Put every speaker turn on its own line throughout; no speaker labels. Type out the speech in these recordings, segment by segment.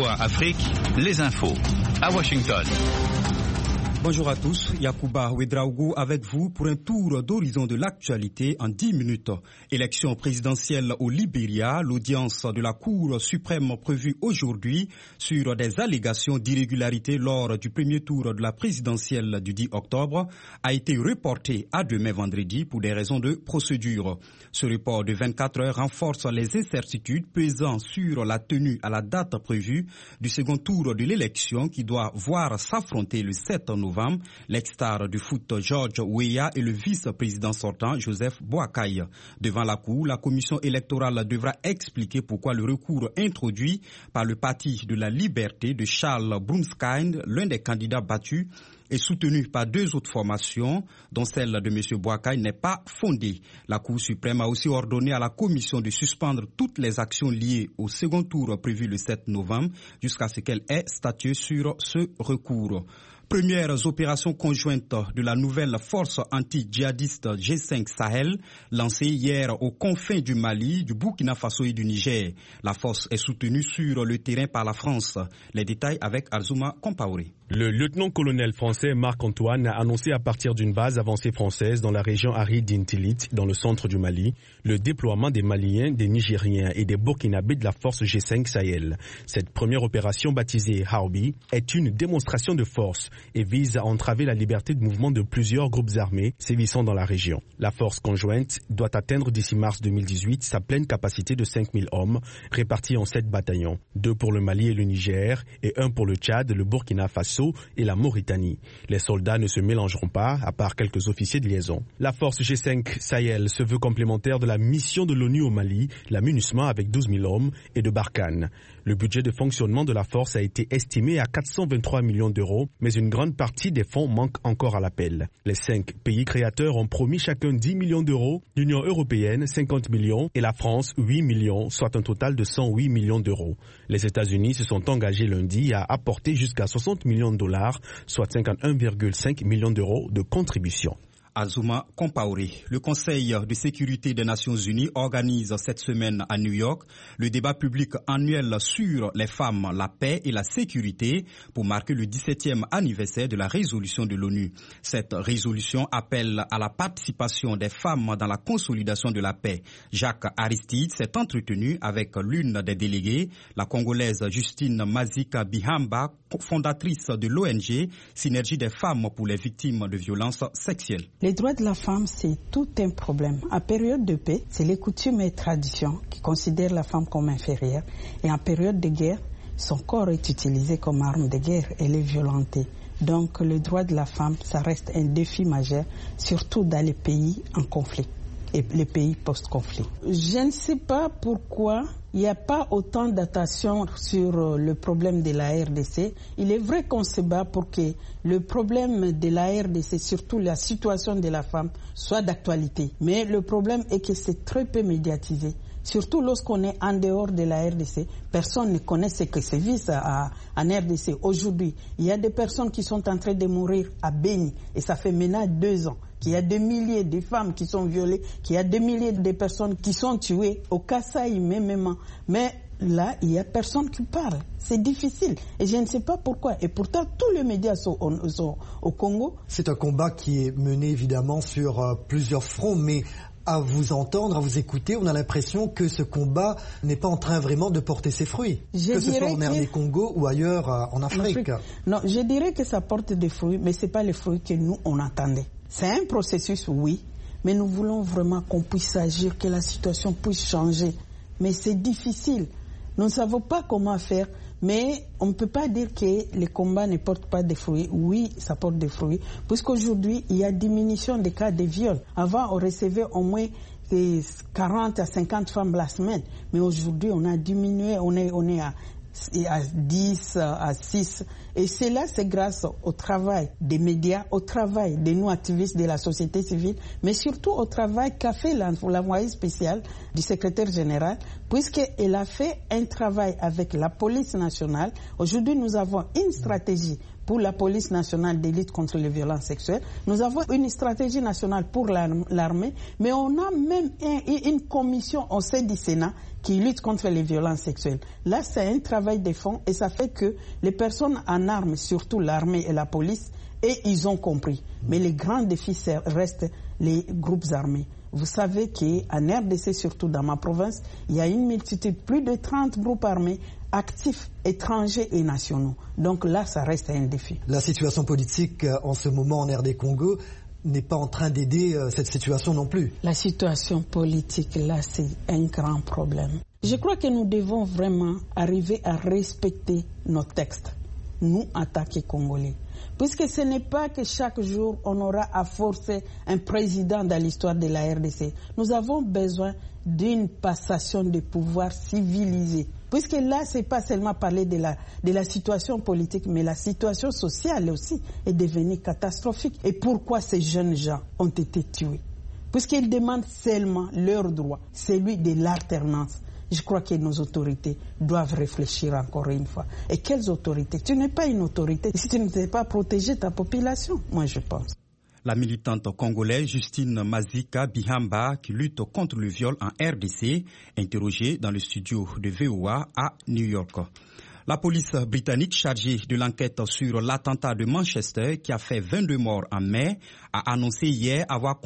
VOA Afrique, les infos. À Washington.
Bonjour à tous, Yacouba Ouedraogo avec vous pour un tour d'horizon de l'actualité en 10 minutes. Élection présidentielle au Libéria, l'audience de la Cour suprême prévue aujourd'hui sur des allégations d'irrégularité lors du premier tour de la présidentielle du 10 octobre a été reportée à demain vendredi pour des raisons de procédure. Ce report de 24 heures renforce les incertitudes pesant sur la tenue à la date prévue du second tour de l'élection qui doit voir s'affronter le 7 novembre l'ex-star du foot George Weah et le vice-président sortant Joseph Boakai. Devant la Cour, la commission électorale devra expliquer pourquoi le recours introduit par le Parti de la Liberté de Charles Brumskind, l'un des candidats battus, est soutenu par deux autres formations, dont celle de M. Boakai, n'est pas fondée. La Cour suprême a aussi ordonné à la commission de suspendre toutes les actions liées au second tour prévu le 7 novembre jusqu'à ce qu'elle ait statué sur ce recours. Premières opérations conjointes de la nouvelle force anti-djihadiste G5 Sahel, lancée hier aux confins du Mali, du Burkina Faso et du Niger. La force est soutenue sur le terrain par la France. Les détails avec Azuma Compaoré.
Le lieutenant-colonel français Marc-Antoine a annoncé à partir d'une base avancée française dans la région aride d'Intilit, dans le centre du Mali, le déploiement des Maliens, des Nigériens et des Burkinabés de la force G5 Sahel. Cette première opération baptisée Harbi est une démonstration de force et vise à entraver la liberté de mouvement de plusieurs groupes armés sévissant dans la région. La force conjointe doit atteindre d'ici mars 2018 sa pleine capacité de 5000 hommes répartis en 7 bataillons, 2 pour le Mali et le Niger et 1 pour le Tchad, le Burkina Faso et la Mauritanie. Les soldats ne se mélangeront pas, à part quelques officiers de liaison. La force G5 Sahel se veut complémentaire de la mission de l'ONU au Mali, la MINUSMA avec 12 000 hommes et de Barkhane. Le budget de fonctionnement de la force a été estimé à 423 millions d'euros, mais une grande partie des fonds manque encore à l'appel. Les 5 pays créateurs ont promis chacun 10 millions d'euros, l'Union européenne 50 millions et la France 8 millions, soit un total de 108 millions d'euros. Les États-Unis se sont engagés lundi à apporter jusqu'à 60 millions de dollars, soit 51,5 millions d'euros de contribution.
Azuma Compaoré. Le Conseil de sécurité des Nations Unies organise cette semaine à New York le débat public annuel sur les femmes, la paix et la sécurité pour marquer le 17e anniversaire de la résolution de l'ONU. Cette résolution appelle à la participation des femmes dans la consolidation de la paix. Jacques Aristide s'est entretenu avec l'une des déléguées, la Congolaise Justine Mazika Bihamba, fondatrice de l'ONG Synergie des femmes pour les victimes de violences sexuelles.
Les droits de la femme, c'est tout un problème. En période de paix, c'est les coutumes et traditions qui considèrent la femme comme inférieure. Et en période de guerre, son corps est utilisé comme arme de guerre et elle est violentée. Donc le droit de la femme, ça reste un défi majeur, surtout dans les pays en conflit et les pays post-conflit. Je ne sais pas pourquoi il n'y a pas autant d'attention sur le problème de la RDC. Il est vrai qu'on se bat pour que le problème de la RDC, surtout la situation de la femme, soit d'actualité. Mais le problème est que c'est très peu médiatisé. Surtout lorsqu'on est en dehors de la RDC, personne ne connaît ce que se vit en RDC. Aujourd'hui, il y a des personnes qui sont en train de mourir à Beni, et ça fait maintenant 2 ans. Qu'il y a des milliers de femmes qui sont violées, qu'il y a des milliers de personnes qui sont tuées, au Kasaï même. Mais là, il n'y a personne qui parle. C'est difficile. Et je ne sais pas pourquoi. Et pourtant, tous les médias sont au Congo.
C'est un combat qui est mené évidemment sur plusieurs fronts, mais à vous entendre, à vous écouter, on a l'impression que ce combat n'est pas en train vraiment de porter ses fruits. Que ce soit en RD Congo ou ailleurs en Afrique.
Non, je dirais que ça porte des fruits, mais ce n'est pas les fruits que nous, on attendait. C'est un processus, oui, mais nous voulons vraiment qu'on puisse agir, que la situation puisse changer. Mais c'est difficile. Nous ne savons pas comment faire, mais on ne peut pas dire que les combats ne portent pas de fruits. Oui, ça porte des fruits, puisqu'aujourd'hui, il y a diminution des cas de viol. Avant, on recevait au moins 40 à 50 femmes la semaine, mais aujourd'hui, on a diminué, on est à 10, à 6. Et cela, c'est grâce au travail des médias, au travail de nous activistes de la société civile, mais surtout au travail qu'a fait l'envoyé spécial du secrétaire général, puisqu'elle a fait un travail avec la police nationale. Aujourd'hui, nous avons une stratégie pour la police nationale de lutte contre les violences sexuelles. Nous avons une stratégie nationale pour l'armée, mais on a même une commission au sein du Sénat qui lutte contre les violences sexuelles. Là, c'est un travail de fond et ça fait que les personnes en armes, surtout l'armée et la police, et ils ont compris. Mais les grands défis restent les groupes armés. Vous savez qu'en RDC, surtout dans ma province, il y a une multitude, plus de 30 groupes armés actifs, étrangers et nationaux. Donc là, ça reste un défi.
La situation politique en ce moment en RD Congo n'est pas en train d'aider cette situation non plus.
La situation politique, là, c'est un grand problème. Je crois que nous devons vraiment arriver à respecter nos textes, nous, en tant que Congolais. Puisque ce n'est pas que chaque jour on aura à forcer un président dans l'histoire de la RDC. Nous avons besoin d'une passation de pouvoir civilisée. Puisque là, ce n'est pas seulement parler de la situation politique, mais la situation sociale aussi est devenue catastrophique. Et pourquoi ces jeunes gens ont été tués? Puisqu'ils demandent seulement leur droit, celui de l'alternance. Je crois que nos autorités doivent réfléchir encore une fois. Et quelles autorités? Tu n'es pas une autorité si tu ne sais pas protéger ta population, moi je pense.
La militante congolaise Justine Mazika Bihamba, qui lutte contre le viol en RDC, interrogée dans le studio de VOA à New York. La police britannique chargée de l'enquête sur l'attentat de Manchester qui a fait 22 morts en mai a annoncé hier avoir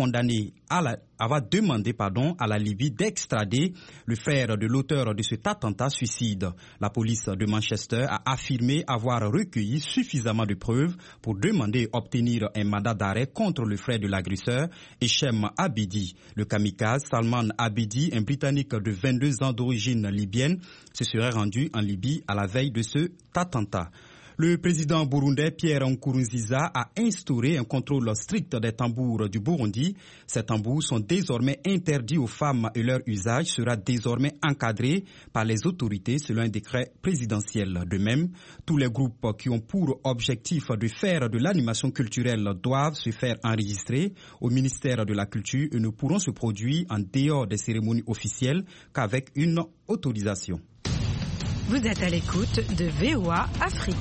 demandé à la Libye d'extrader le frère de l'auteur de cet attentat suicide. La police de Manchester a affirmé avoir recueilli suffisamment de preuves pour demander et obtenir un mandat d'arrêt contre le frère de l'agresseur, Hichem Abidi. Le kamikaze Salman Abidi, un Britannique de 22 ans d'origine libyenne, se serait rendu en Libye à la veille de cet attentat. Le président burundais Pierre Nkurunziza a instauré un contrôle strict des tambours du Burundi. Ces tambours sont désormais interdits aux femmes et leur usage sera désormais encadré par les autorités selon un décret présidentiel. De même, tous les groupes qui ont pour objectif de faire de l'animation culturelle doivent se faire enregistrer au ministère de la Culture et ne pourront se produire en dehors des cérémonies officielles qu'avec une autorisation.
Vous êtes à l'écoute de VOA Afrique.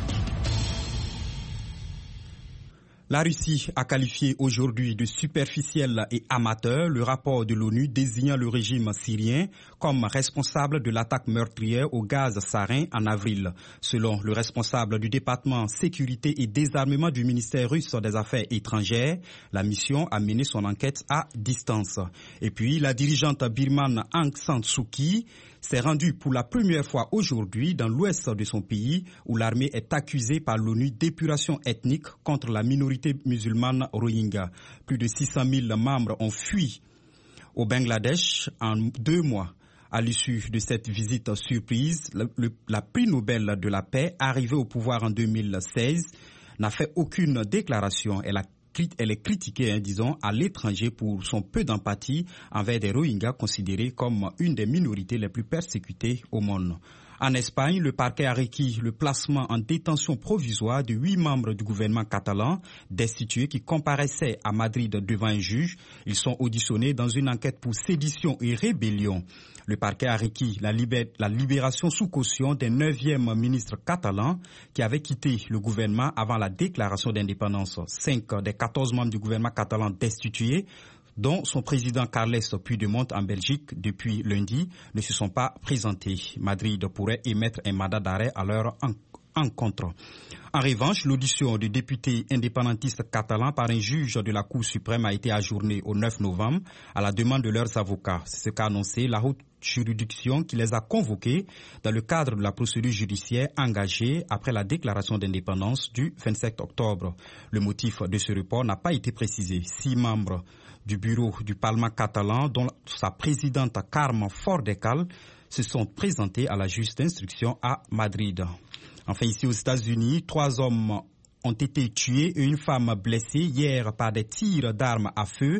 La Russie a qualifié aujourd'hui de superficiel et amateur le rapport de l'ONU désignant le régime syrien comme responsable de l'attaque meurtrière au gaz sarin en avril. Selon le responsable du département sécurité et désarmement du ministère russe des Affaires étrangères, la mission a mené son enquête à distance. Et puis, la dirigeante birmane Aung San Suu Kyi s'est rendue pour la première fois aujourd'hui dans l'ouest de son pays où l'armée est accusée par l'ONU d'épuration ethnique contre la minorité musulmane Rohingya. Plus de 600 000 membres ont fui au Bangladesh en 2 mois. À l'issue de cette visite surprise, la prix Nobel de la paix, arrivée au pouvoir en 2016, n'a fait aucune déclaration. Elle est critiquée, à l'étranger pour son peu d'empathie envers des Rohingyas considérés comme une des minorités les plus persécutées au monde. En Espagne, le parquet a requis le placement en détention provisoire de 8 membres du gouvernement catalan destitués qui comparaissaient à Madrid devant un juge. Ils sont auditionnés dans une enquête pour sédition et rébellion. Le parquet a requis la libération sous caution d'un 9e ministre catalan qui avait quitté le gouvernement avant la déclaration d'indépendance. 5 des 14 membres du gouvernement catalan destitués, dont son président Carles Puigdemont en Belgique depuis lundi, ne se sont pas présentés. Madrid pourrait émettre un mandat d'arrêt à leur encontre. En revanche, l'audition du député indépendantiste catalan par un juge de la Cour suprême a été ajournée au 9 novembre à la demande de leurs avocats. C'est ce qu'a annoncé la haute juridiction qui les a convoqués dans le cadre de la procédure judiciaire engagée après la déclaration d'indépendance du 27 octobre. Le motif de ce report n'a pas été précisé. 6 membres du bureau du Parlement catalan, dont sa présidente Carme Fordecal, se sont présentés à la juge d'instruction à Madrid. Enfin, ici aux États-Unis, 3 hommes ont été tués et une femme blessée hier par des tirs d'armes à feu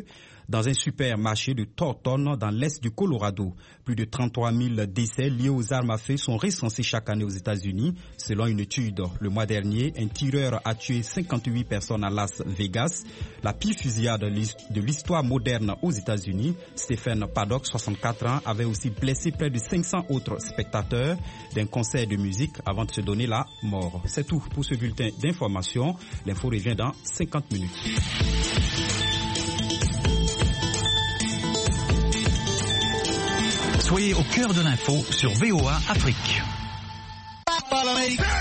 dans un supermarché de Thornton dans l'est du Colorado. Plus de 33 000 décès liés aux armes à feu sont recensés chaque année aux États-Unis. Selon une étude, le mois dernier, un tireur a tué 58 personnes à Las Vegas. La pire fusillade de l'histoire moderne aux États-Unis. Stephen Paddock, 64 ans, avait aussi blessé près de 500 autres spectateurs d'un concert de musique avant de se donner la mort. C'est tout pour ce bulletin d'information. L'info revient dans 50 minutes.
Soyez au cœur de l'info sur VOA Afrique.